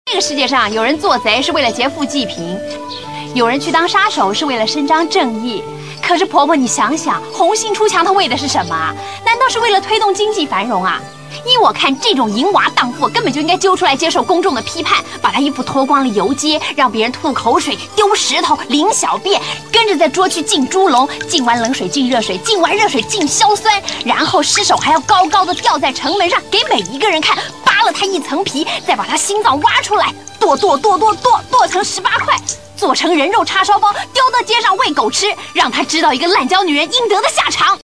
这个世界上有人做贼是为了劫富济贫，有人去当杀手是为了伸张正义。可是婆婆，你想想，红杏出墙，它为的是什么啊？难道是为了推动经济繁荣啊？依我看，这种淫娃荡妇根本就应该揪出来接受公众的批判，把他衣服脱光了游街，让别人吐口水、丢石头、淋小便，跟着在捉去浸猪笼，浸完冷水浸热水，浸完热水浸硝酸，然后尸首还要高高的吊在城门上，给每一个人看，扒了他一层皮，再把他心脏挖出来，剁成18块，做成人肉叉烧包，丢到街上喂狗吃，让他知道一个滥交女人应得的下场。